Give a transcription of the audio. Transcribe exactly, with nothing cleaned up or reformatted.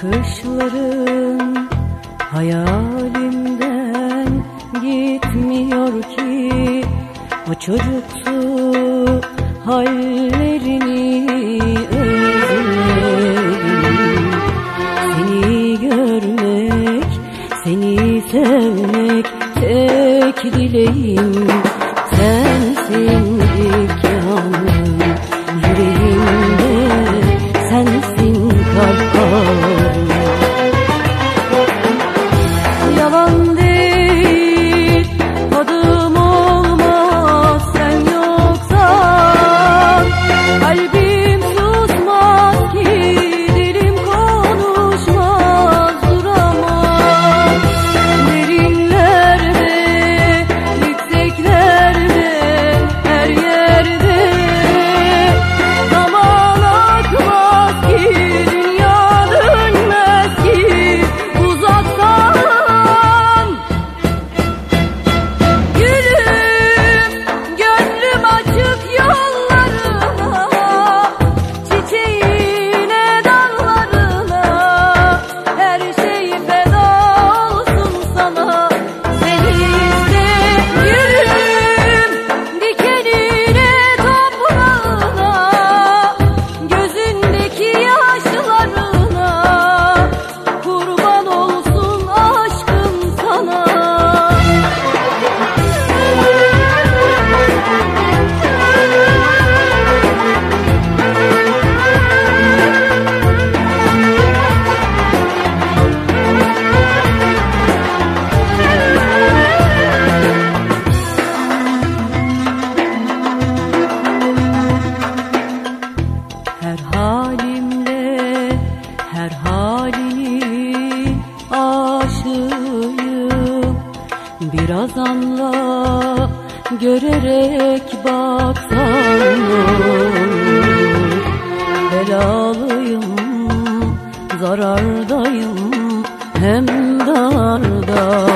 Bakışların hayalimden gitmiyor ki, o çocuksu hallerini özledim. Seni görmek, seni sevmek tek dileğim. Sensin ilk yanım yüreğimde, sensin kalp ağrım. Yalan değil, adım olmaz sen yoksan. Kalbim susmaz ki, dilim konuşmaz, duramaz. Derinlerde, yükseklerde, her yerde zaman akmaz ki, dünya dönmez ki uzaktan. Gülüm, gönlüm açık yollarına, çiçeğine, dallarına, her şey feda olsun sana. Seni iste gülüm, dikenine, toprağına, gözündeki yaşlarına, kurban olsun aşkım sana. Her halimle, her halini aşığım. Biraz anla, görerek baksan olur. Belalıyım, zarardayım, hem darda.